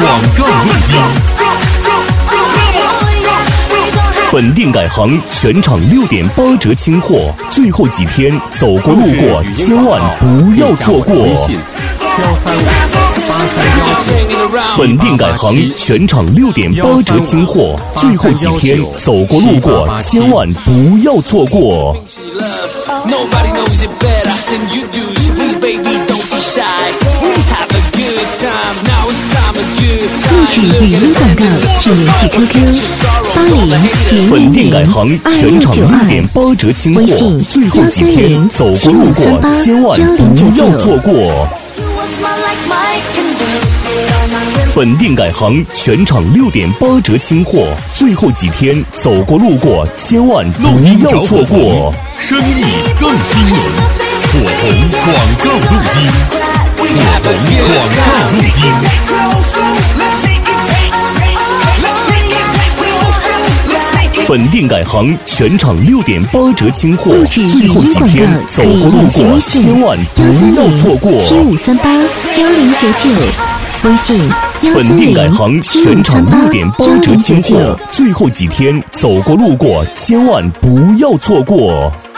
广告路径。 本店改行全场6.8折清货，最后几天走过路过千万不要错过。本店改行全场6.8折清货，最后几天走过路过千万不要错过。 录制语音广告，请联系 QQ8000 本店改行全场6.8折清货，最后几天走过路过千万不要错过。本店改行全场6.8折清货，最后几天走过路过千万不要错过。 生意更新颖，火红广告路径，火红广告路径。 本店改行全场6.8折清货， 录制最后几天走过路过千万不要错过。 75381099，微信本店改行全场6.8折清货，最后几天走过路过千万不要错过。